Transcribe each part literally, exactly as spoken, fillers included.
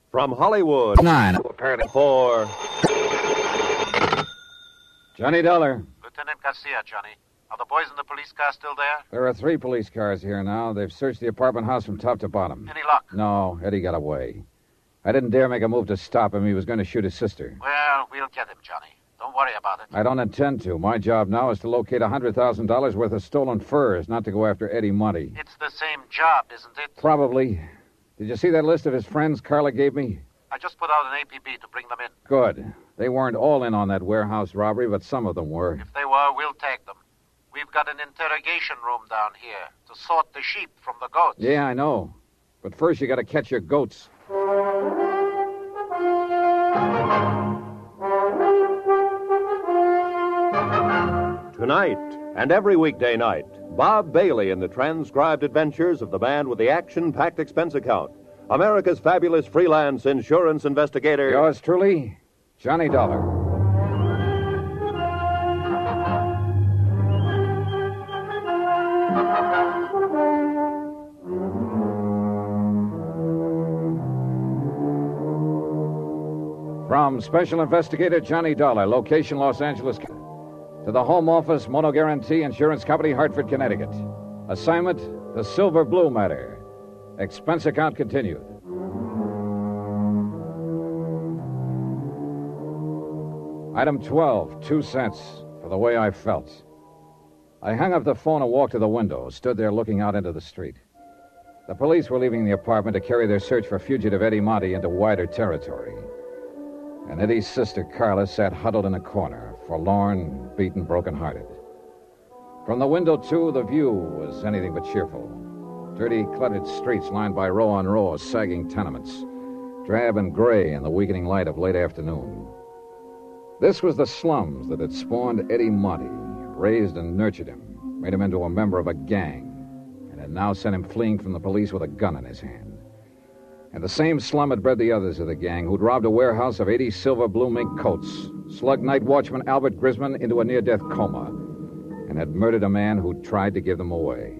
From Hollywood. Nine. Apparently four. Johnny Dollar. Lieutenant Garcia, Johnny. Are the boys in the police car still there? There are three police cars here now. They've searched the apartment house from top to bottom. Any luck? No, Eddie got away. I didn't dare make a move to stop him. He was going to shoot his sister. Well, we'll get him, Johnny. Don't worry about it. I don't intend to. My job now is to locate one hundred thousand dollars worth of stolen furs, not to go after Eddie Monty. It's the same job, isn't it? Probably. Did you see that list of his friends Carla gave me? I just put out an A P B to bring them in. Good. They weren't all in on that warehouse robbery, but some of them were. If they were, we'll take them. We've got an interrogation room down here to sort the sheep from the goats. Yeah, I know. But first you got to catch your goats. Tonight and every weekday night, Bob Bailey in the transcribed adventures of the man with the action-packed expense account, America's fabulous freelance insurance investigator. Yours truly, Johnny Dollar. From Special Investigator Johnny Dollar, location Los Angeles, to the Home Office Mono Guarantee Insurance Company, Hartford, Connecticut. Assignment, the Silver Blue matter. Expense account continued. Item twelve, two cents for the way I felt. I hung up the phone and walked to the window, stood there looking out into the street. The police were leaving the apartment to carry their search for fugitive Eddie Monty into wider territory. And Eddie's sister, Carla, sat huddled in a corner, forlorn, beaten, broken-hearted. From the window, too, the view was anything but cheerful. Dirty, cluttered streets lined by row on row of sagging tenements, drab and gray in the weakening light of late afternoon. This was the slums that had spawned Eddie Monty, raised and nurtured him, made him into a member of a gang, and had now sent him fleeing from the police with a gun in his hand. And the same slum had bred the others of the gang who'd robbed a warehouse of eighty silver blue mink coats, slugged night watchman Albert Grisman into a near-death coma, and had murdered a man who tried to give them away.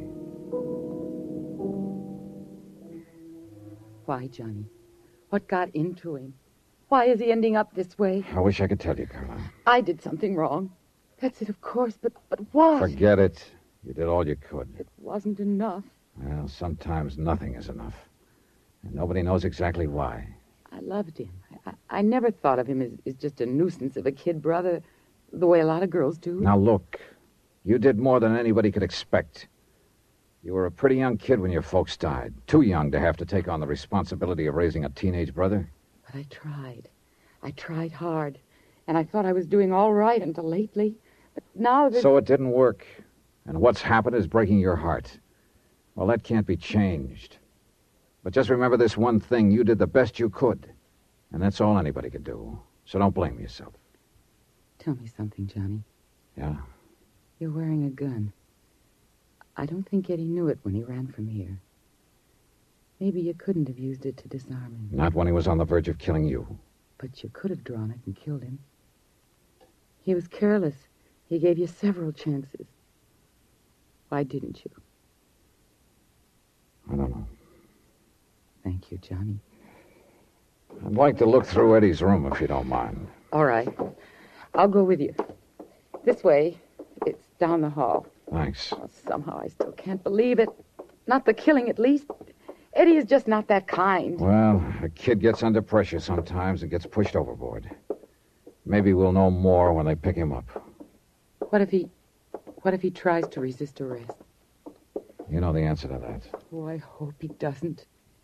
Why, Johnny? What got into him? Why is he ending up this way? I wish I could tell you, Carla. I did something wrong. That's it, of course, but, but what? Forget it. You did all you could. It wasn't enough. Well, sometimes nothing is enough. And nobody knows exactly why. I loved him. I, I never thought of him as, as just a nuisance of a kid brother, the way a lot of girls do. Now, look. You did more than anybody could expect. You were a pretty young kid when your folks died. Too young to have to take on the responsibility of raising a teenage brother. But I tried. I tried hard. And I thought I was doing all right until lately. But now that... So it didn't work. And what's happened is breaking your heart. Well, that can't be changed. But just remember this one thing. You did the best you could. And that's all anybody could do. So don't blame yourself. Tell me something, Johnny. Yeah? You're wearing a gun. I don't think Eddie knew it when he ran from here. Maybe you couldn't have used it to disarm him. Not when he was on the verge of killing you. But you could have drawn it and killed him. He was careless. He gave you several chances. Why didn't you? I don't know. Thank you, Johnny. I'd like to look through Eddie's room, if you don't mind. All right. I'll go with you. This way. It's down the hall. Thanks. Oh, somehow I still can't believe it. Not the killing, at least. Eddie is just not that kind. Well, a kid gets under pressure sometimes and gets pushed overboard. Maybe we'll know more when they pick him up. What if he... What if he tries to resist arrest? You know the answer to that. Oh, I hope he doesn't.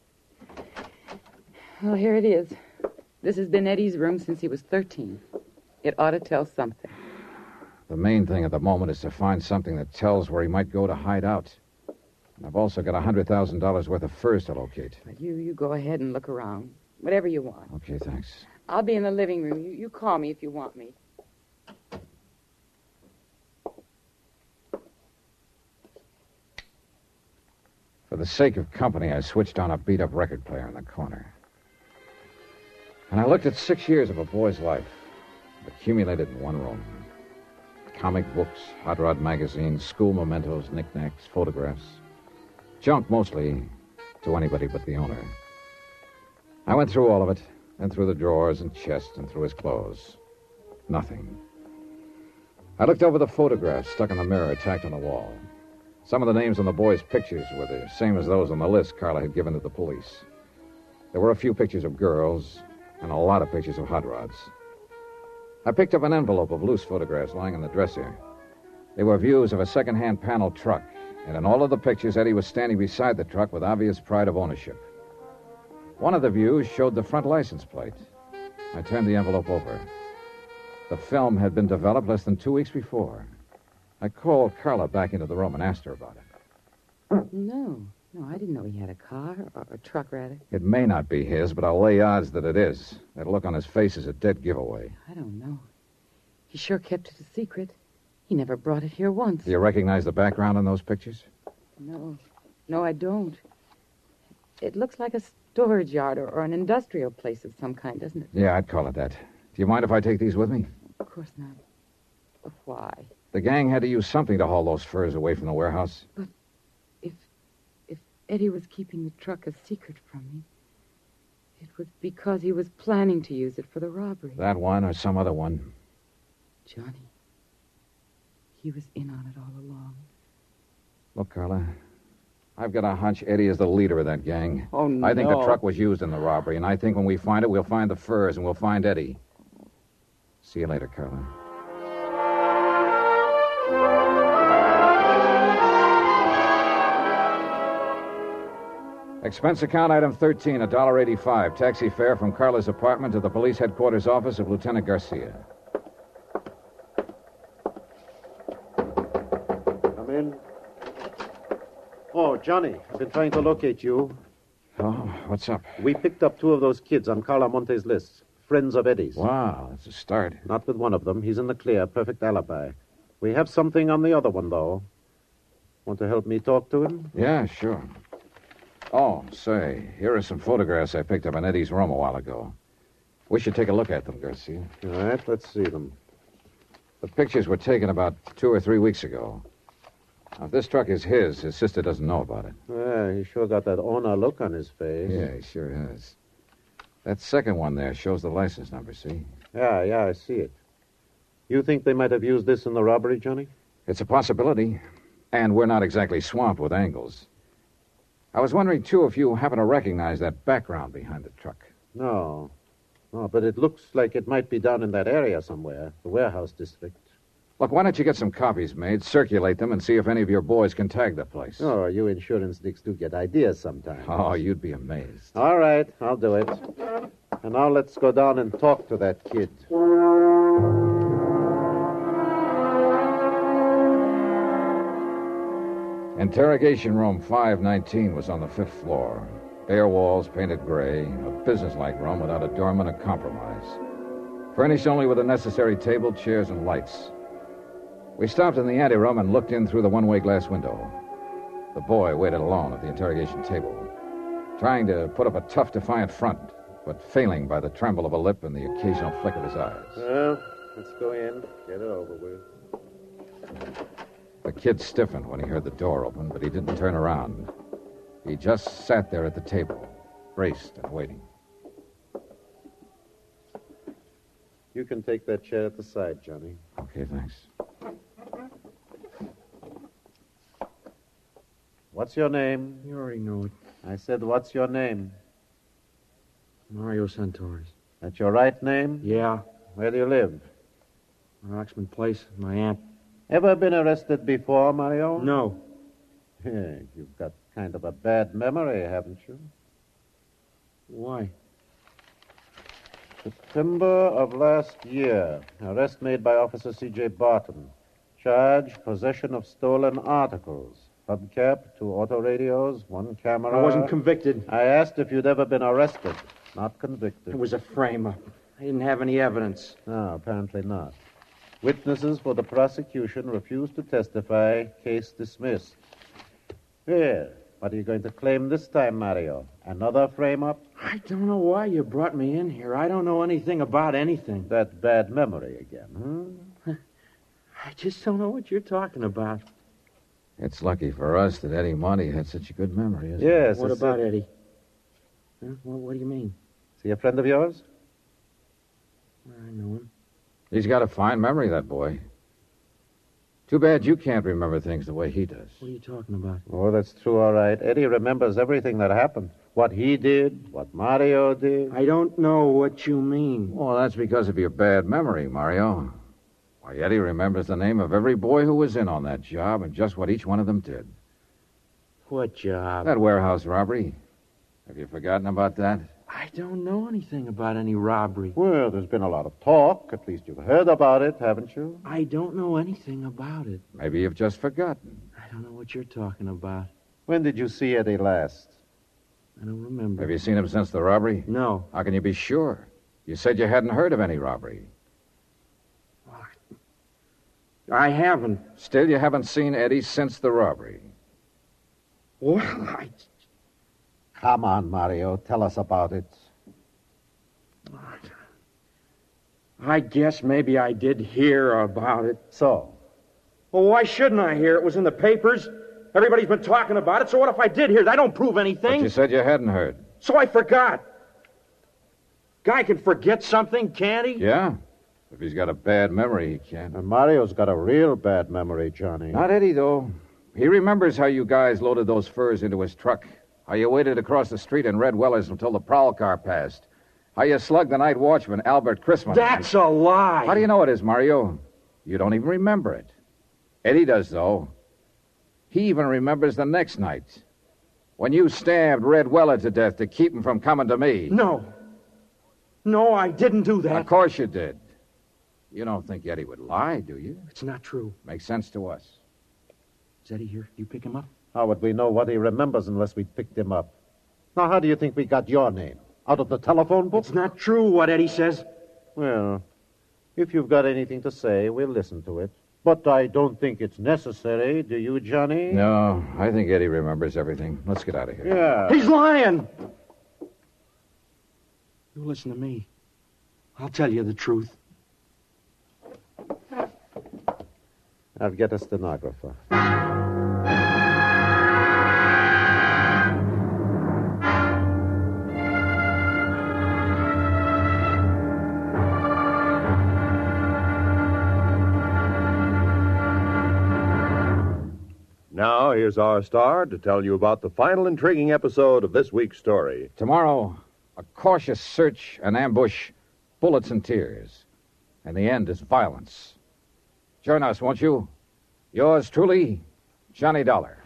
Well, here it is. This has been Eddie's room since he was thirteen. It ought to tell something. The main thing at the moment is to find something that tells where he might go to hide out. And I've also got one hundred thousand dollars worth of furs to locate. Well, you, you go ahead and look around. Whatever you want. Okay, thanks. I'll be in the living room. You, you call me if you want me. For the sake of company, I switched on a beat-up record player in the corner. And I looked at six years of a boy's life, accumulated in one room. Comic books, hot rod magazines, school mementos, knickknacks, photographs. Junk mostly to anybody but the owner. I went through all of it, and through the drawers and chest and through his clothes. Nothing. I looked over the photographs stuck in the mirror tacked on the wall. Some of the names on the boys' pictures were the same as those on the list Carla had given to the police. There were a few pictures of girls and a lot of pictures of hot rods. I picked up an envelope of loose photographs lying on the dresser. They were views of a second-hand panel truck, and in all of the pictures, Eddie was standing beside the truck with obvious pride of ownership. One of the views showed the front license plate. I turned the envelope over. The film had been developed less than two weeks before. I called Carla back into the room and asked her about it. No. No, I didn't know he had a car, or a truck, rather. It may not be his, but I'll lay odds that it is. That look on his face is a dead giveaway. I don't know. He sure kept it a secret. He never brought it here once. Do you recognize the background in those pictures? No. No, I don't. It looks like a storage yard or, or an industrial place of some kind, doesn't it? Yeah, I'd call it that. Do you mind if I take these with me? Of course not. But why? The gang had to use something to haul those furs away from the warehouse. But if if Eddie was keeping the truck a secret from me, it was because he was planning to use it for the robbery. That one or some other one. Johnny, he was in on it all along. Look, Carla, I've got a hunch Eddie is the leader of that gang. Oh, no. I think the truck was used in the robbery, and I think when we find it, we'll find the furs, and we'll find Eddie. See you later, Carla. Expense account item thirteen, one dollar eighty-five. Taxi fare from Carla's apartment to the police headquarters office of Lieutenant Garcia. Come in. Oh, Johnny, I've been trying to locate you. Oh, what's up? We picked up two of those kids on Carla Monte's list. Friends of Eddie's. Wow, that's a start. Not with one of them. He's in the clear. Perfect alibi. We have something on the other one, though. Want to help me talk to him? Yeah, sure. Oh, say, here are some photographs I picked up in Eddie's room a while ago. We should take a look at them, Garcia. All right, let's see them. The pictures were taken about two or three weeks ago. Now, if this truck is his, his sister doesn't know about it. Yeah, he sure got that owner look on his face. Yeah, he sure has. That second one there shows the license number, see? Yeah, yeah, I see it. You think they might have used this in the robbery, Johnny? It's a possibility. And we're not exactly swamped with angles. I was wondering, too, if you happen to recognize that background behind the truck. No. No, but it looks like it might be down in that area somewhere, the warehouse district. Look, why don't you get some copies made, circulate them, and see if any of your boys can tag the place? Oh, you insurance dicks do get ideas sometimes. Oh, you'd be amazed. All right, I'll do it. And now let's go down and talk to that kid. Interrogation room five nineteen was on the fifth floor. Bare walls painted gray, a businesslike room without a doorman or compromise. Furnished only with the necessary table, chairs, and lights. We stopped in the anteroom and looked in through the one-way glass window. The boy waited alone at the interrogation table, trying to put up a tough, defiant front, but failing by the tremble of a lip and the occasional flick of his eyes. Well, let's go in, get it over with. The kid stiffened when he heard the door open, but he didn't turn around. He just sat there at the table, braced and waiting. You can take that chair at the side, Johnny. Okay, thanks. What's your name? You already know it. I said, what's your name? Mario Santorres. That's your right name? Yeah. Where do you live? Roxman Place, my aunt. Ever been arrested before, Mario? No. Yeah, you've got kind of a bad memory, haven't you? Why? September of last year. Arrest made by Officer C J Barton. Charge, possession of stolen articles. Hubcap, two auto radios, one camera. I wasn't convicted. I asked if you'd ever been arrested, not convicted. It was a frame-up. I didn't have any evidence. No, apparently not. Witnesses for the prosecution refused to testify. Case dismissed. Here, what are you going to claim this time, Mario? Another frame-up? I don't know why you brought me in here. I don't know anything about anything. That bad memory again, huh? I just don't know what you're talking about. It's lucky for us that Eddie Monty had such a good memory, isn't Yes. What it's about a- Eddie? Huh? What, what do you mean? he a friend of yours? I know him. He's got a fine memory, that boy. Too bad you can't remember things the way he does. What are you talking about? Oh, that's true, all right. Eddie remembers everything that happened. What he did, what Mario did. I don't know what you mean. Well, that's because of your bad memory, Mario. Why, Eddie remembers the name of every boy who was in on that job and just what each one of them did. What job? That warehouse robbery. Have you forgotten about that? I don't know anything about any robbery. Well, there's been a lot of talk. At least you've heard about it, haven't you? I don't know anything about it. Maybe you've just forgotten. I don't know what you're talking about. When did you see Eddie last? I don't remember. Have you seen him since the robbery? No. How can you be sure? You said you hadn't heard of any robbery. I haven't. Still, you haven't seen Eddie since the robbery. Well, I... Come on, Mario. Tell us about it. I guess maybe I did hear about it. So? Well, why shouldn't I hear? It was in the papers. Everybody's been talking about it, so what if I did hear? That don't prove anything. But you said you hadn't heard. So I forgot. Guy can forget something, can't he? Yeah? If he's got a bad memory, he can. And Mario's got a real bad memory, Johnny. Not Eddie, though. He remembers how you guys loaded those furs into his truck. How you waited across the street in Red Wellers until the prowl car passed. How you slugged the night watchman, Albert Christmas. That's a lie. How do you know it is, Mario? You don't even remember it. Eddie does, though. He even remembers the next night. When you stabbed Red Weller to death to keep him from coming to me. No. No, I didn't do that. Of course you did. You don't think Eddie would lie, do you? It's not true. Makes sense to us. Is Eddie here? You pick him up? How would we know what he remembers unless we picked him up? Now, how do you think we got your name? Out of the telephone book? It's not true what Eddie says. Well, if you've got anything to say, we'll listen to it. But I don't think it's necessary, do you, Johnny? No, I think Eddie remembers everything. Let's get out of here. Yeah. He's lying! You listen to me. I'll tell you the truth. I'll get a stenographer. Now, here's our star to tell you about the final intriguing episode of this week's story. Tomorrow, a cautious search and ambush, bullets and tears. And the end is violence. Join us, won't you? Yours truly, Johnny Dollar.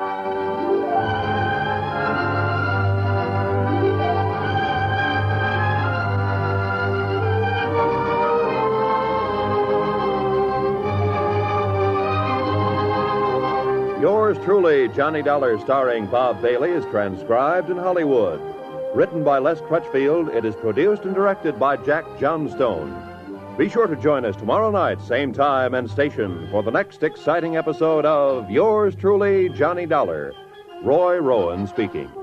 Yours truly, Johnny Dollar, starring Bob Bailey, is transcribed in Hollywood. Written by Les Crutchfield, it is produced and directed by Jack Johnstone. Be sure to join us tomorrow night, same time and station, for the next exciting episode of Yours truly, Johnny Dollar. Roy Rowan speaking.